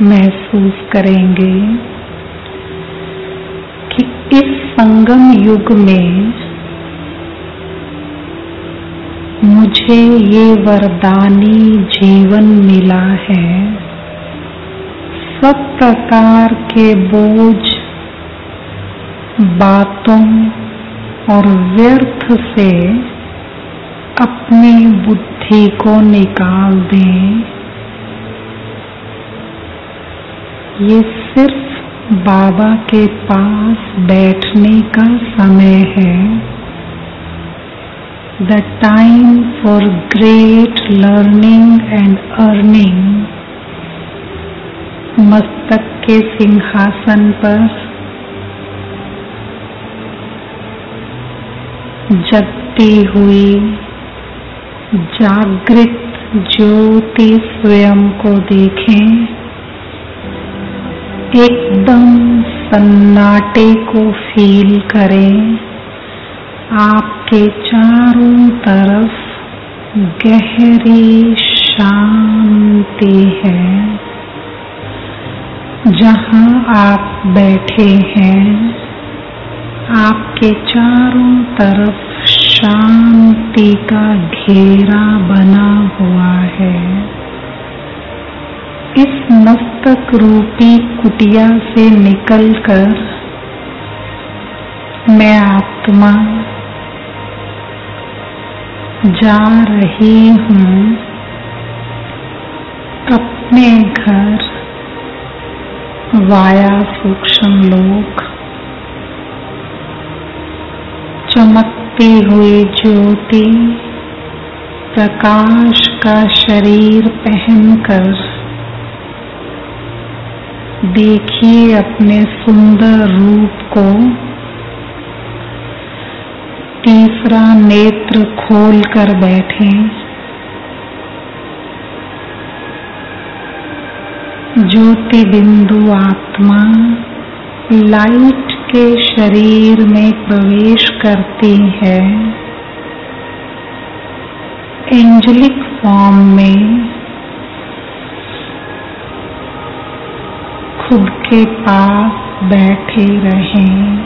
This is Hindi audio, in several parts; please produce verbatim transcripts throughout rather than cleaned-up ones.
महसूस करेंगे कि इस संगम युग में मुझे ये वरदानी जीवन मिला है। सब प्रकार के बोझ, बातों और व्यर्थ से अपनी बुद्धि को निकाल दें। ये सिर्फ बाबा के पास बैठने का समय है। The time for great learning and earning। मस्तक के सिंहासन पर जगती हुई जागृत ज्योति स्वयं को देखें। एकदम सन्नाटे को फील करें। आपके चारों तरफ गहरी शांति है। जहाँ आप बैठे हैं, आपके चारों तरफ शांति का घेरा बना हुआ है। इस मस्तक रूपी कुटिया से निकलकर मैं आत्मा जा रही हूँ अपने घर वाया सूक्ष्म लोक। चमकती हुई ज्योति प्रकाश का शरीर पहनकर देखिए अपने सुंदर रूप को। तीसरा नेत्र खोल कर बैठे। ज्योति बिंदु आत्मा लाइट के शरीर में प्रवेश करती है। एंजेलिक फॉर्म में खुद के पास बैठे रहें।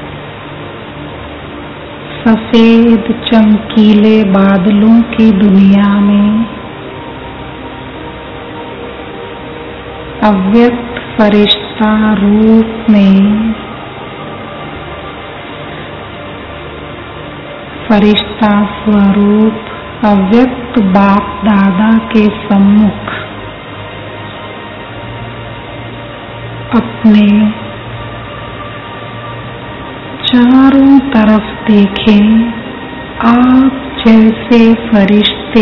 सफेद चमकीले बादलों की दुनिया में अव्यक्त फरिश्ता रूप में फरिश्ता स्वरूप अव्यक्त बाप दादा के सम्मुख अपने चारों तरफ देखें। आप जैसे फरिश्ते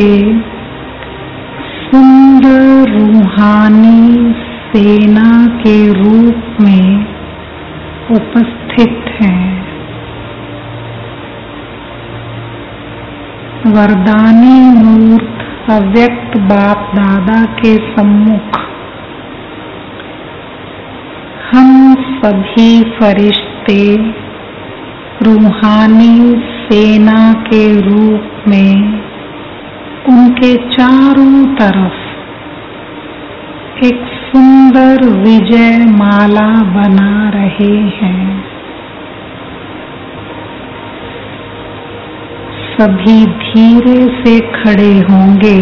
सुंदर रूहानी सेना के रूप में उपस्थित हैं। वरदानी मूर्त अव्यक्त बाप दादा के सम्मुख हम सभी फरिश्ते रूहानी सेना के रूप में उनके चारों तरफ एक सुंदर विजय माला बना रहे हैं। सभी धीरे से खड़े होंगे।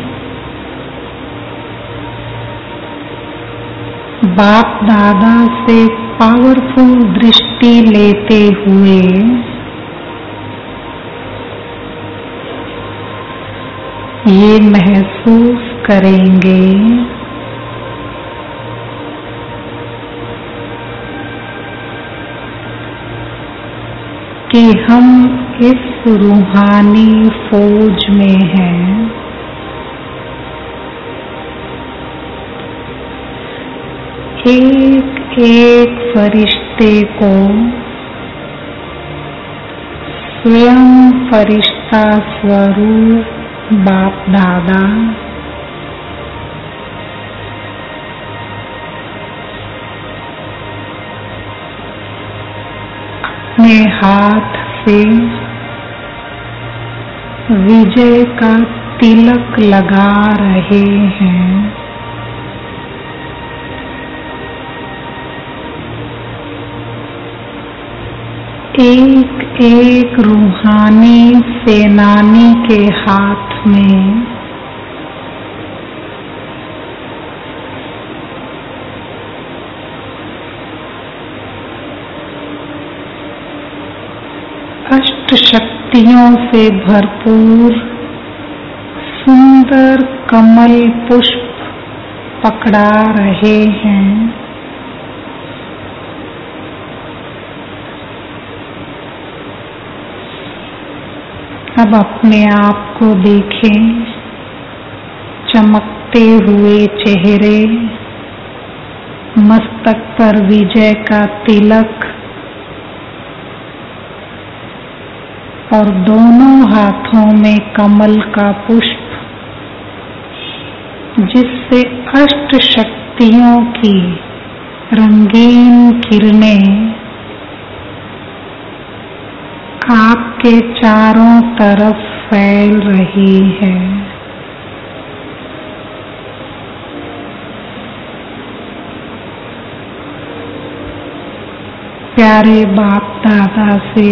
बाप दादा से पावरफुल दृष्टि लेते हुए ये महसूस करेंगे कि हम इस रूहानी फौज में हैं। एक एक फरिश्ते को स्वयं फरिश्ता स्वरूप बाप दादा अपने हाथ से विजय का तिलक लगा रहे हैं। एक एक रूहानी सेनानी के हाथ में अष्ट शक्तियों से भरपूर सुंदर कमल पुष्प पकड़ा रहे हैं। अब अपने आप को देखें, चमकते हुए चेहरे, मस्तक पर विजय का तिलक और दोनों हाथों में कमल का पुष्प, जिससे अष्ट शक्तियों की रंगीन किरणें आपके चारों तरफ फैल रही है। प्यारे बाप दादा से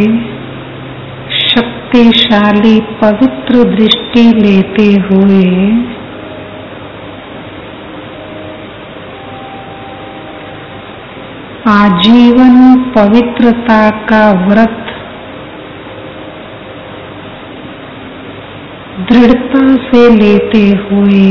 शक्तिशाली पवित्र दृष्टि लेते हुए आजीवन पवित्रता का व्रत दृढ़ता से लेते हुए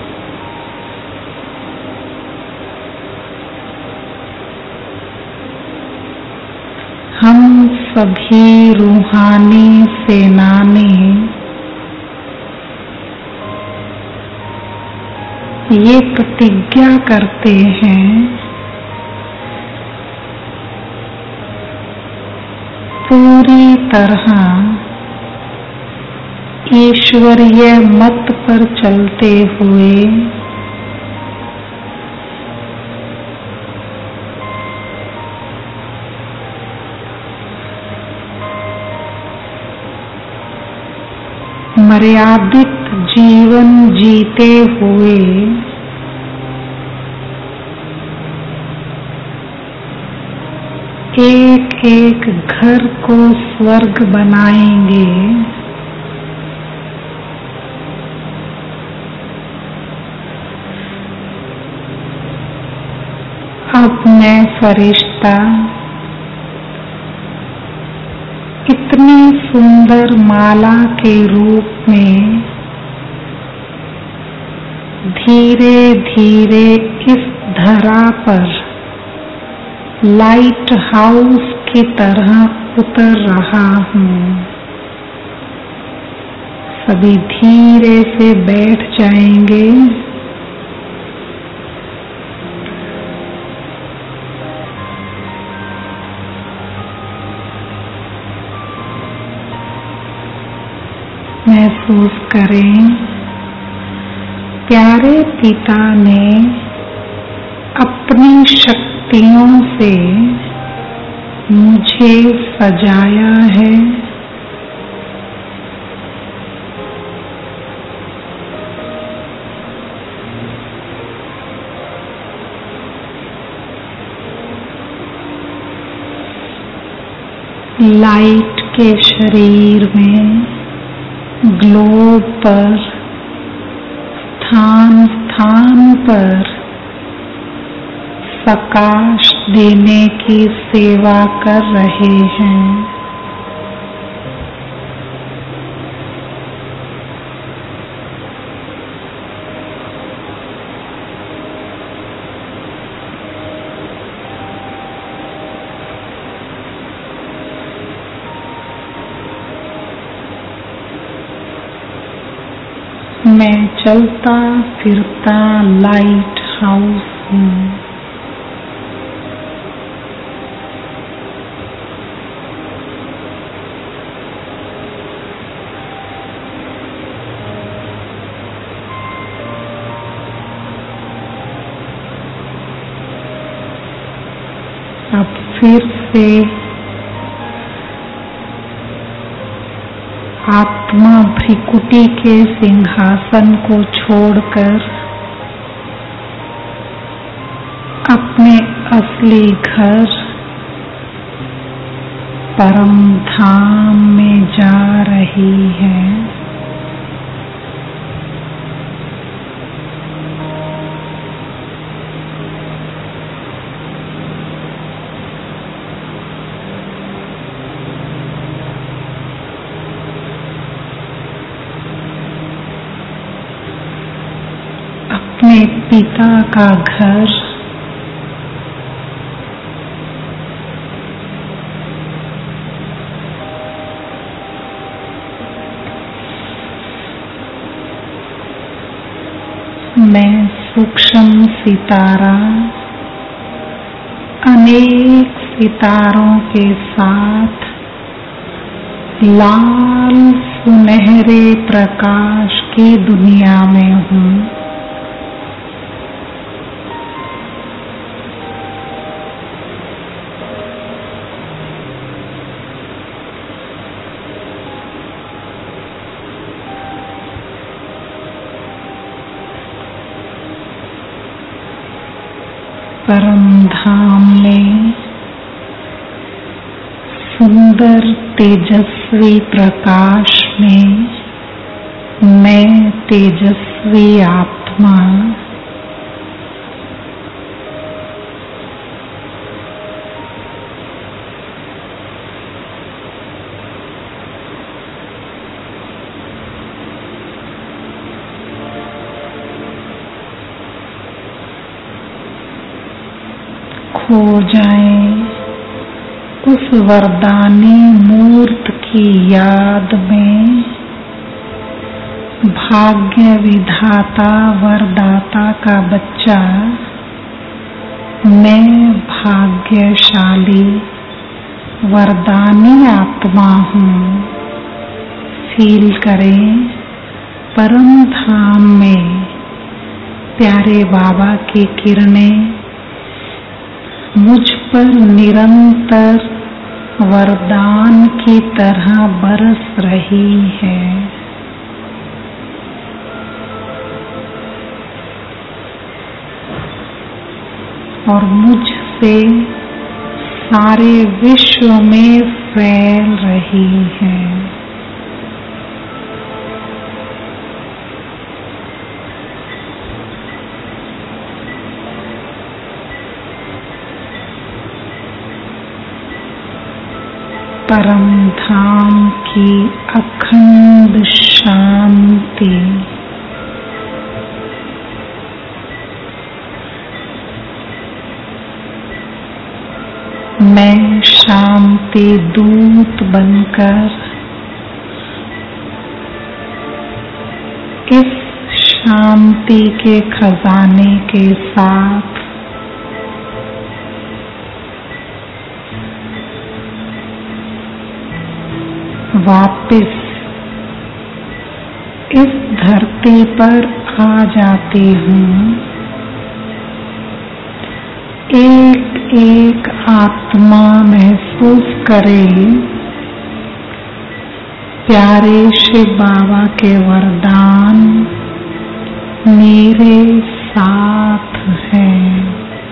हम सभी रूहानी सेनानी ये प्रतिज्ञा करते हैं, पूरी तरह ईश्वरीय मत पर चलते हुए मर्यादित जीवन जीते हुए एक एक घर को स्वर्ग बनाएंगे। अब मैं फरिश्ता इतनी सुंदर माला के रूप में धीरे धीरे इस धरा पर लाइट हाउस की तरह उतर रहा हूँ। सभी धीरे से बैठ जाएंगे। महसूस करें, प्यारे पिता ने अपनी शक्तियों से मुझे सजाया है। लाइट के शरीर में ग्लोब पर स्थान स्थान पर प्रकाश देने की सेवा कर रहे हैं। मैं चलता फिरता लाइट हाउस हूँ। अब फिर से आत्मा भ्रिकुटी के सिंहासन को छोड़कर अपने असली घर परम धाम में जा रही है। अपने पिता का घर मैं सूक्ष्म सितारा अनेक सितारों के साथ लाल सुनहरे प्रकाश की दुनिया में हूँ। परम धाम में सुंदर तेजस्वी प्रकाश में मैं तेजस्वी आत्मा खो जाए उस वरदानी मूर्त की याद में। भाग्य विधाता वरदाता का बच्चा मैं भाग्यशाली वरदानी आत्मा हूँ। फील करें परम धाम में प्यारे बाबा की किरणें मुझ पर निरंतर वरदान की तरह बरस रही है। और मुझसे सारे विश्व में फैल रही है। परम धाम की अखंड शांति मैं शांति दूत बनकर इस शांति के खजाने के साथ वापिस इस धरती पर आ जाती हूँ। एक एक आत्मा महसूस करे प्यारे शिव बाबा के वरदान मेरे साथ हैं।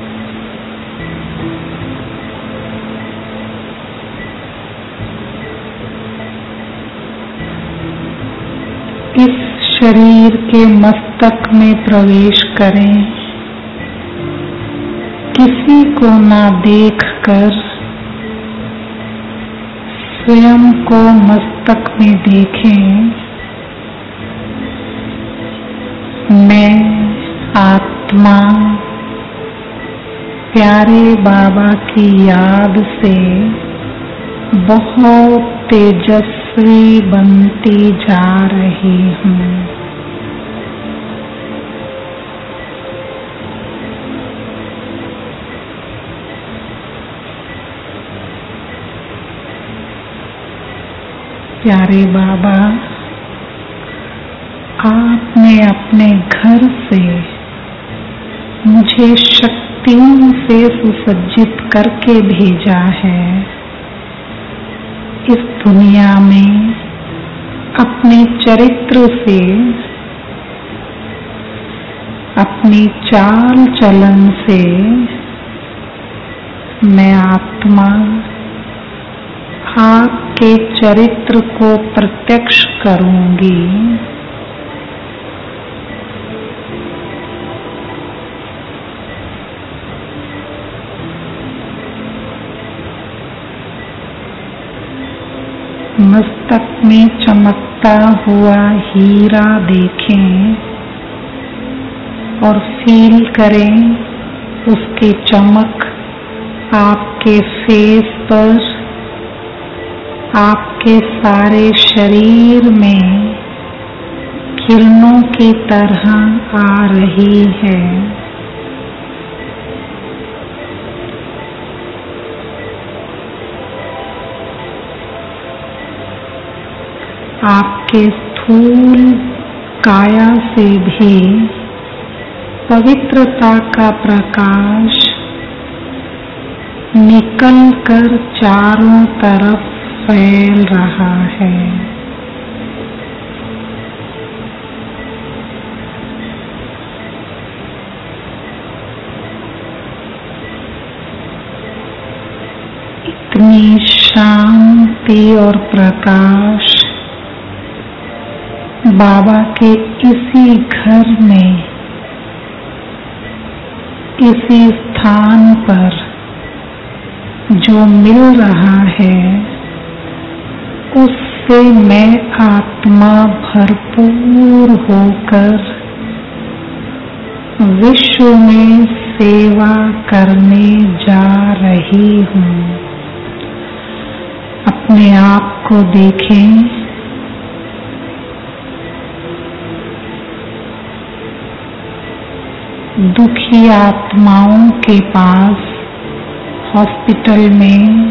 इस शरीर के मस्तक में प्रवेश करें। किसी को ना देखकर स्वयं को मस्तक में देखें। मैं आत्मा प्यारे बाबा की याद से बहुत तेजस्वी बनती जा रही हूँ। प्यारे बाबा, आपने अपने घर से मुझे शक्तियों से सुसज्जित करके भेजा है। इस दुनिया में अपने चरित्र से, अपनी चाल चलन से मैं आत्मा आपके चरित्र को प्रत्यक्ष करूंगी। मस्तक में चमकता हुआ हीरा देखें और फील करें उसकी चमक आपके फेस पर, आपके सारे शरीर में किरणों की तरह आ रही है। आपके स्थूल काया से भी पवित्रता का प्रकाश निकल कर चारों तरफ फैल रहा है। इतनी शांति और प्रकाश बाबा के इसी घर में, इसी स्थान पर जो मिल रहा है, उससे मैं आत्मा भरपूर होकर विश्व में सेवा करने जा रही हूँ। अपने आप को देखें, दुखी आत्माओं के पास हॉस्पिटल में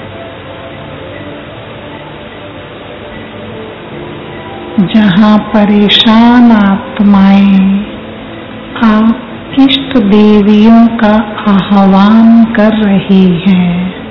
जहाँ परेशान आत्माएं आप इष्ट देवियों का आह्वान कर रही हैं,